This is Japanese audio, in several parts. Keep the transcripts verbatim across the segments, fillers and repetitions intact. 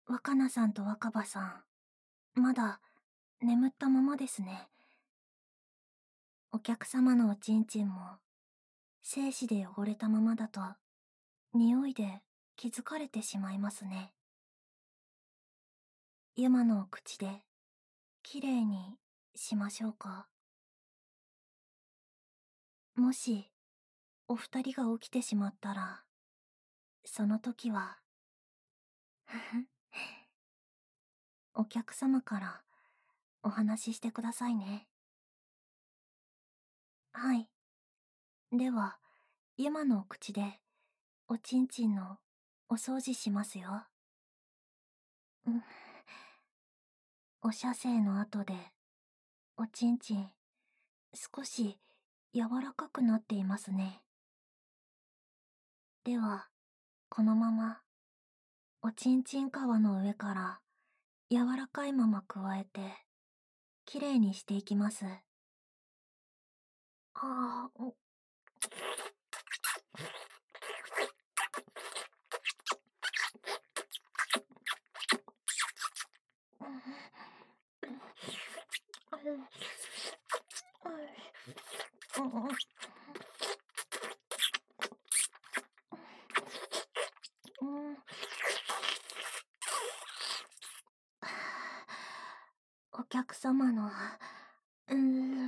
若菜さんと若葉さん、まだ眠ったままですね。お客様のおちんちんも、精子で汚れたままだと、匂いで気づかれてしまいますね。ユマのお口で、きれいにしましょうか。もし、お二人が起きてしまったら、その時は、ふふ、お客様からお話ししてくださいね。はい。では、ユマのお口で、おちんちんのお掃除しますよ。うん。お射精の後で、おちんちん、少し柔らかくなっていますね。では、このまま、おちんちん皮の上から、柔らかいまま加えて、きれいにしていきます。ああ、お、うん、お客様の、うーん、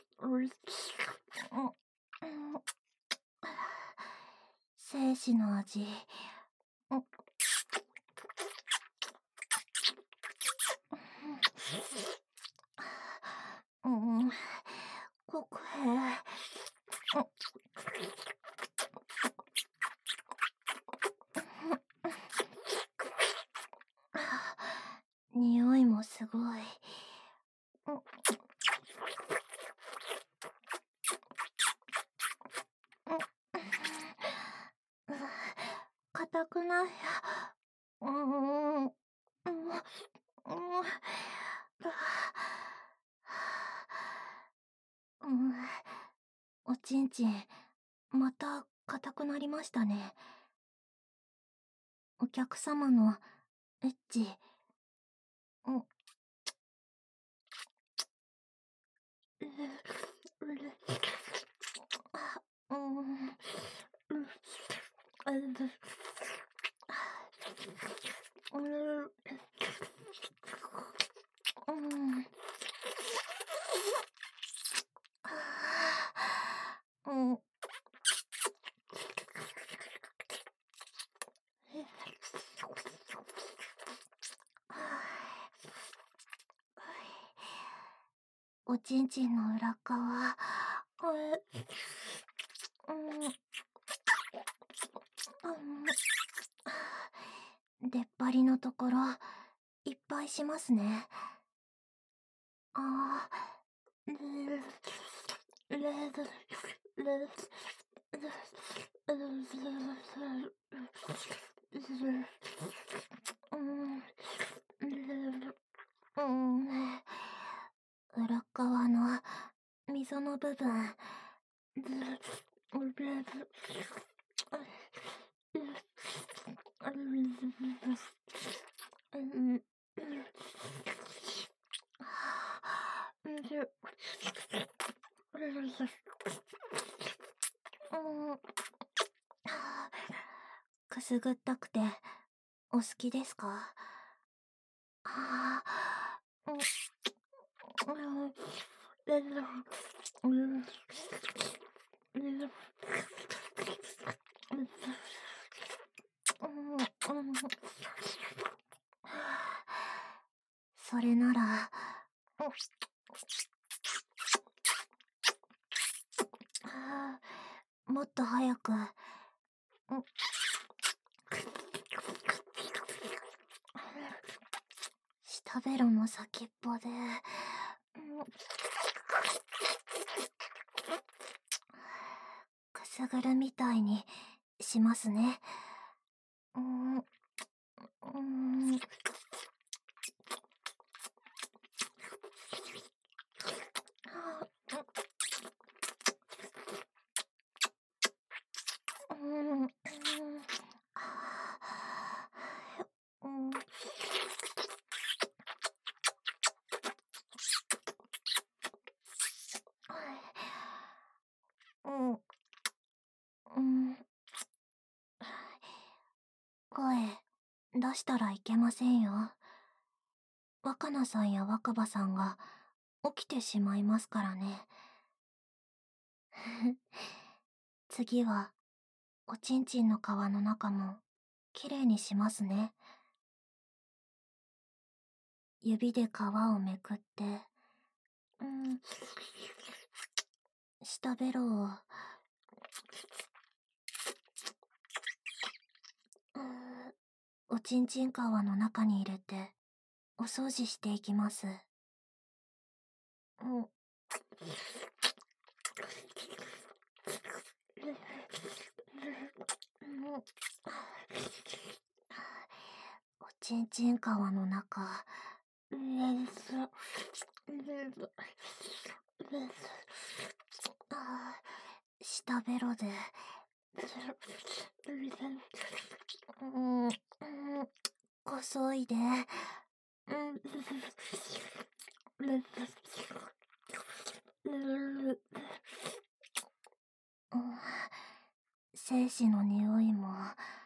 精子の味、うん、国平、匂いもすごい。硬くない。うん、うん、うん、うん、おちんちん、また硬くなりましたね。お客様のエッチ、うん、うん、うん、うん、おちんちんの裏側、え、うん、うん、出っ張りのところ、いっぱいしますね。ああ、レーレーレーうん、裏側の溝の部分。くすぐったくてお好きですか？ああ、うん、うん、それなら、もっと早く、下ベロの先っぽで、くすぐるみたいにしますね。うん、うん、うん、うん、 声出したらいけませんよ。若菜さんや若葉さんが起きてしまいますからね。次はおちんちんの皮の中もきれいにしますね。指で皮をめくって、うん、下ベロを、うん、おちんちん皮の中に入れてお掃除していきます。うん、おちんちん皮の中、下ベロで、うん、こそいで、精子の匂いも、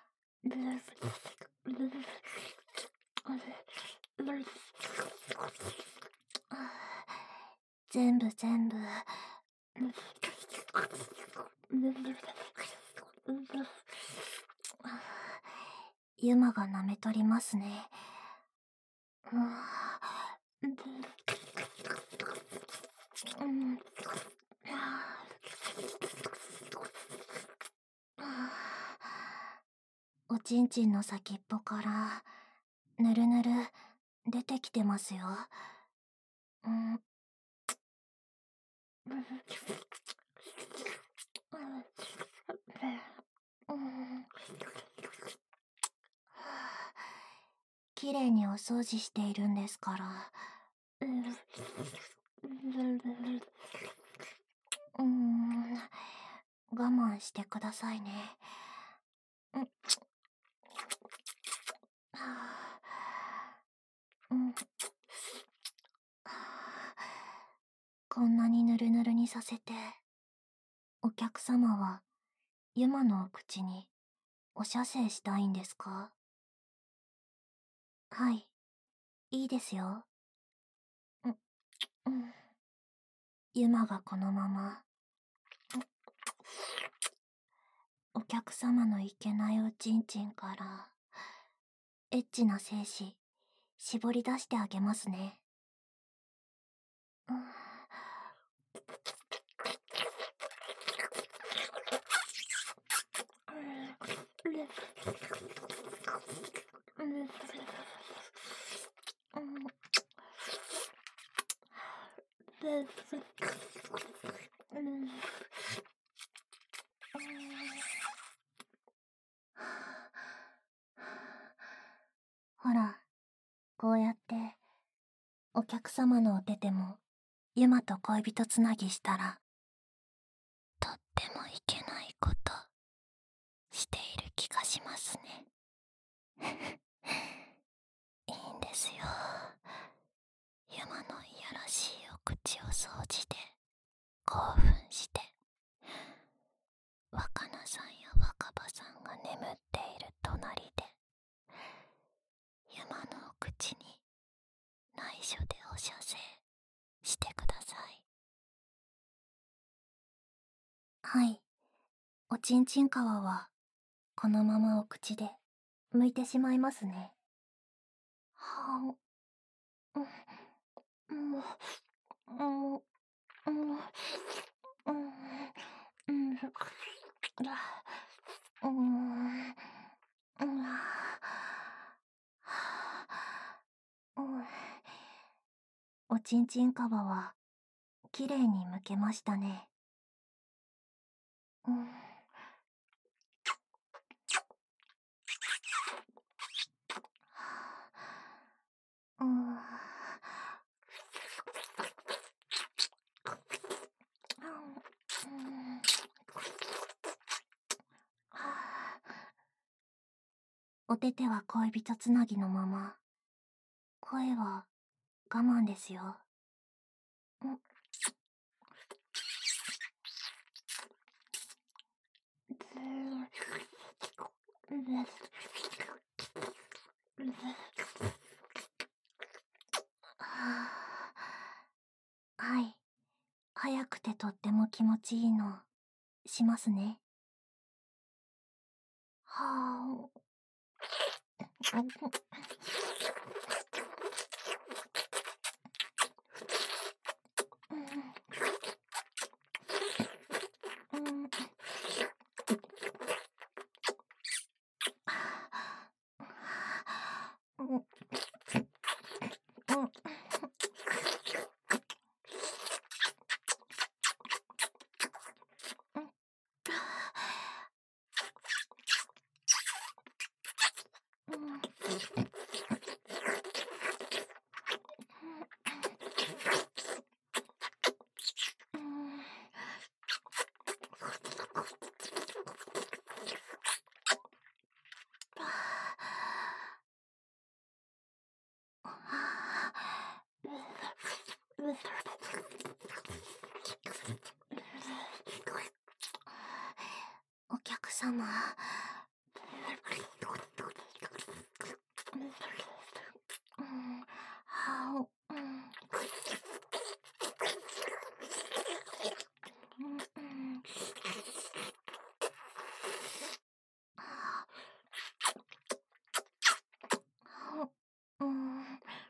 全部全部、ユマが舐めとりますね。おちんちんの先っぽからぬるぬる出てきてますよ。うん、きれいにお掃除しているんですから。うーん、我慢してくださいね。うん、うん、こんなにぬるぬるにさせて、お客様はユマのお口にお射精したいんですか？はい、いいですよ。うん、うん、ユマがこのまま、お客様のいけないおちんちんから、エッチな精子、絞り出してあげますね。うん、ほら、こうやってお客様のお手手もユマと恋人つなぎしたら、とってもいけないことしている気がしますね。いいんですよ。ユマのいやらしいお口を掃除で興奮して、若菜さんや若葉さんが眠っている隣で、ユマのお口に内緒でお射精してください。はい、おちんちん皮はこのままお口で剥いてしまいますね。はん、うん、うん、うん、うん、うん、うん、うん、うん、うん、おちんちん皮はきれいに剥けましたね。うん、うん、お手手は恋人つなぎのまま、声は我慢ですよ。うん、 とっても気持ちいいのしますね。はあ。うん、うん、うん、うん、うん、うん。お客様。うん、はお、うん、うん、うん、はお、うん、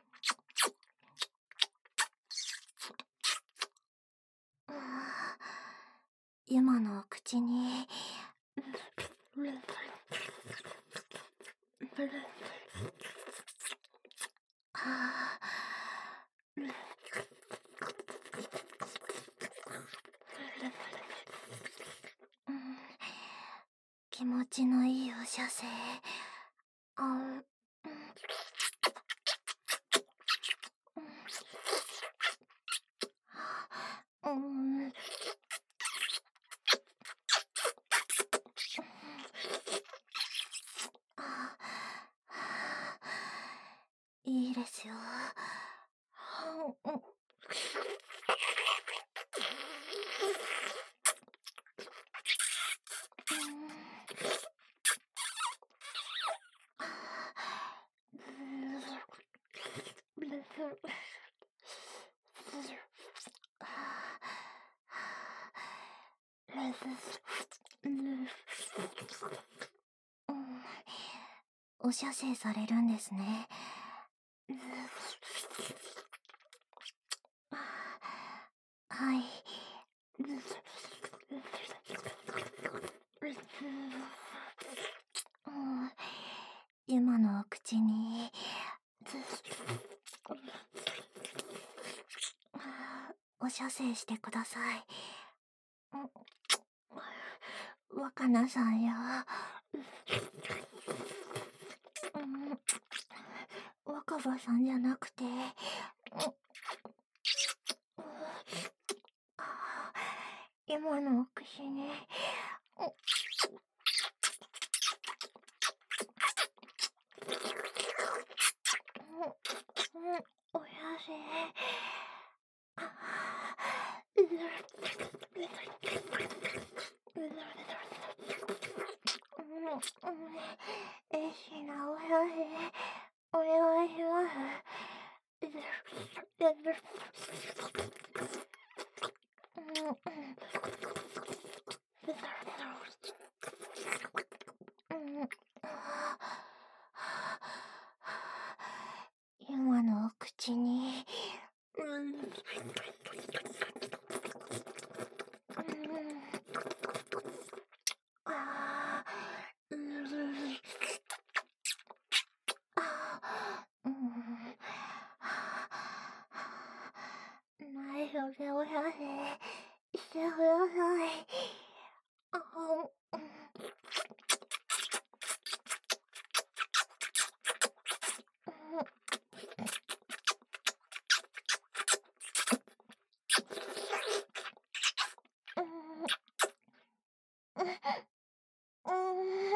今の口に、あうん、気持ちのいいお射精。あ、うん、うん、うん、あ、いいですよ。うん、うん、お射精されるんですね。はい。うん、今の口に、お射精してください。若菜さんや、うん、若葉さんじゃなくて、今の口に、おやせ。えしなおやせ、お願いします。今の口に、うん、あー、うん、あー、うん、内緒でおやせしてください。あー、うん、うん、うん、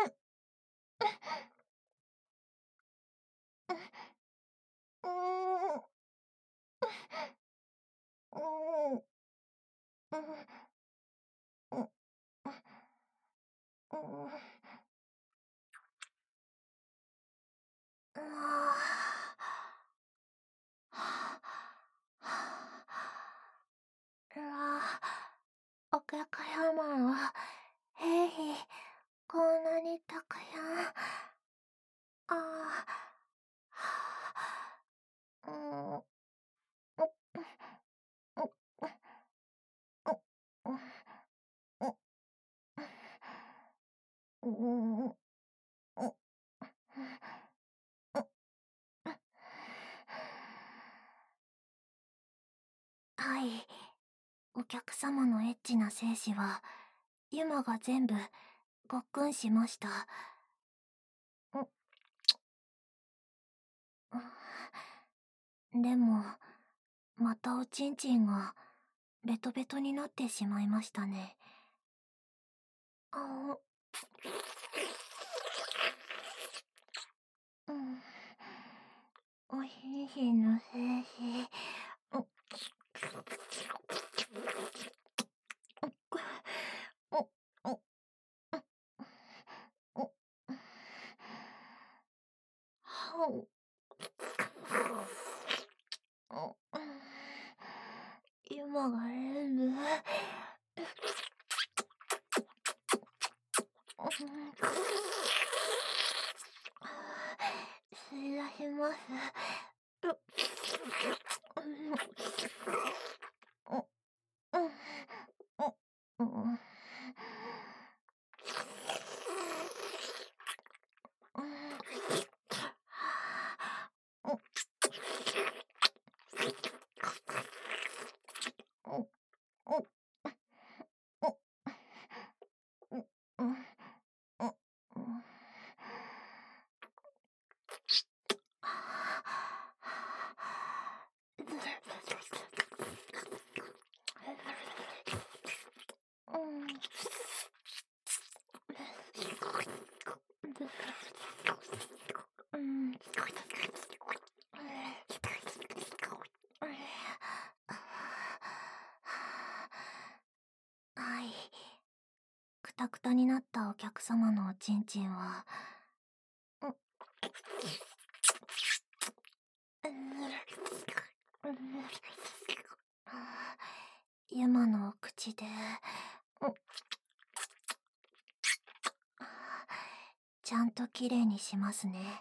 うん、うん、うん、うん、うわぁ。うわぁ。 客様を、へい、こんなにたくさん、ああ、はあ、うん、う、う、う、う、う、う、う、う、う、はい、お客様のエッチな精子は、ユマが全部、ごっくんしました。う、でも、またおちんちんが、ベトベトになってしまいましたね。あお、うん。おひいひの精子、う、う、う、う、う、はう、う、今が全部、吸い出します。う、う、う、う、う、はい。くたくたになったお客様のおちんちんは、う、ユマの口で、う、ちゃんときれいにしますね。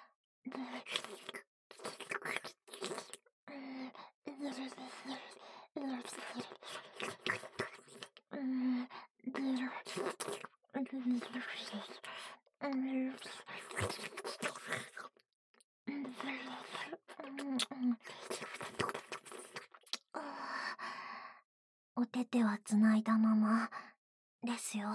お手手はつないだままですよ。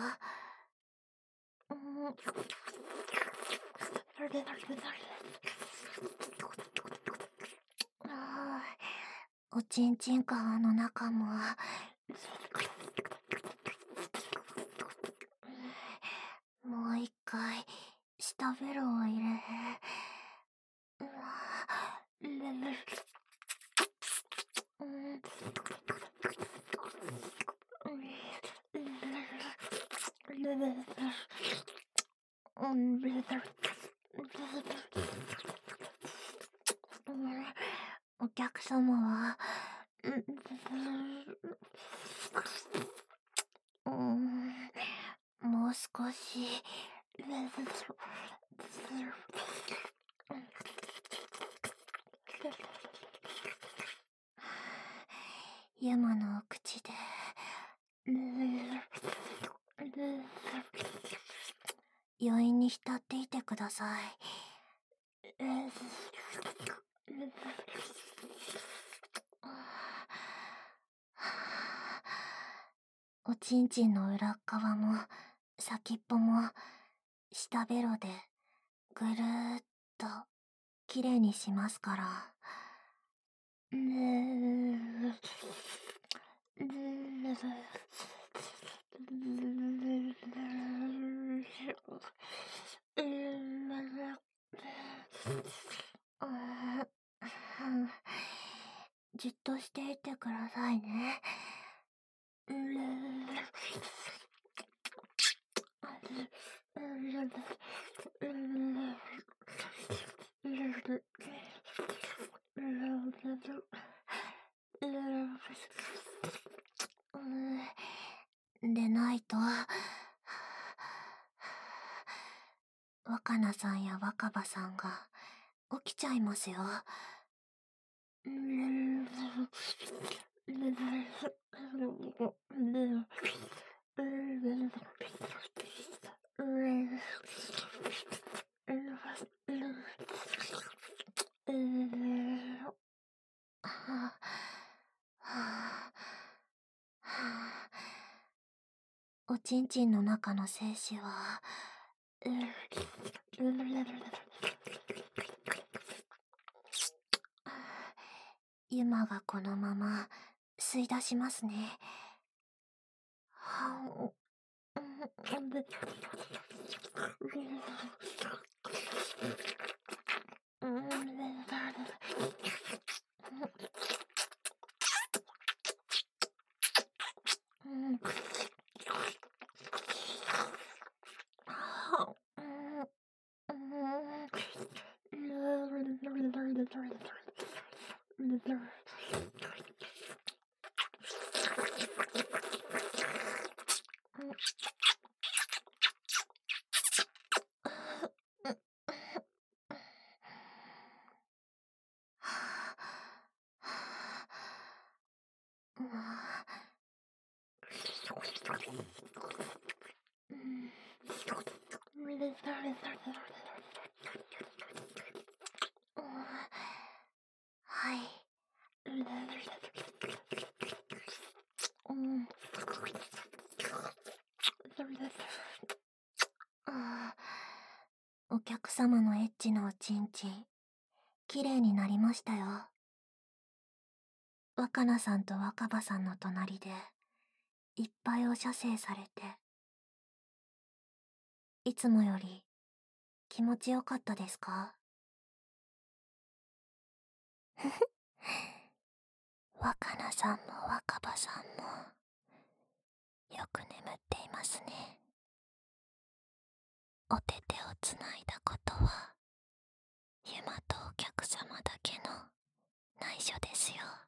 おちんちん皮の中ももう一回下ベロを入れ、お客様は、うん、もう少し、ユマのお口で、余韻に浸っていてください。おちんちんの裏っ側も先っぽも下ベロでぐるーっときれいにしますから。じっとしていてくださいね。 でないと、若菜さんや若葉さんが起きちゃいますよ。おちんちんの中の精子は、ユマがこのまま吸い出しますね。はい。お客様のエッチなおちんちん、きれいになりましたよ。若菜さんと若葉さんの隣で、いっぱいお射精されて、いつもより気持ちよかったですか？若菜さんも若葉さんも、よく眠っていますね。お手手をつないだことは、ユマとお客様だけの内緒ですよ。